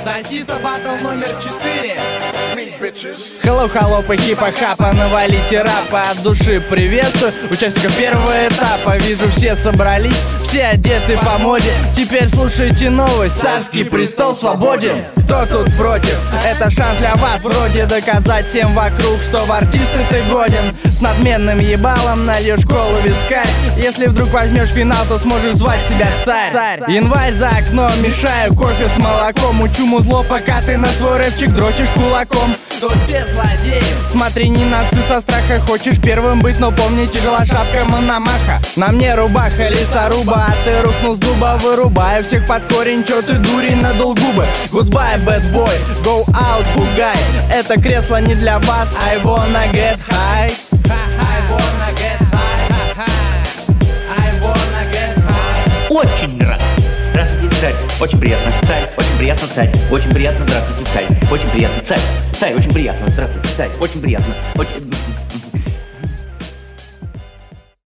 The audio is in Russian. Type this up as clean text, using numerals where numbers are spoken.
Сосиса батл номер 4. Hello, хипа-хапа, навалите рапа. От души приветствую участников первого этапа. Вижу, все собрались, все одеты по моде. Теперь слушайте новость, царский престол свободен. Кто тут против? Это шанс для вас вроде доказать всем вокруг, что в артисты ты годен. С надменным ебалом нальешь колу вискарь. Если вдруг возьмешь финал, то сможешь звать себя царь. Январь за окном, мешаю кофе с молоком. Учу музло, пока ты на свой рэпчик дрочишь кулаком. Тут все злодеи, смотри, не носы со страха. Хочешь первым быть, но помни, тяжела шапка Мономаха. На мне рубаха лесоруба, а ты рухнул с дуба. Вырубаю всех под корень, чё ты дурень надул губы. Goodbye, bad boy, go out, бугай. Это кресло не для вас, I wanna get high. I wanna get high. I wanna get high. Очень рад. Здравствуйте, царь. Очень приятно, царь. Очень приятно, царь. Очень приятно, здравствуйте, царь. Очень приятно, царь. Царь, очень приятно, здравствуйте, царь. Очень приятно. Очень...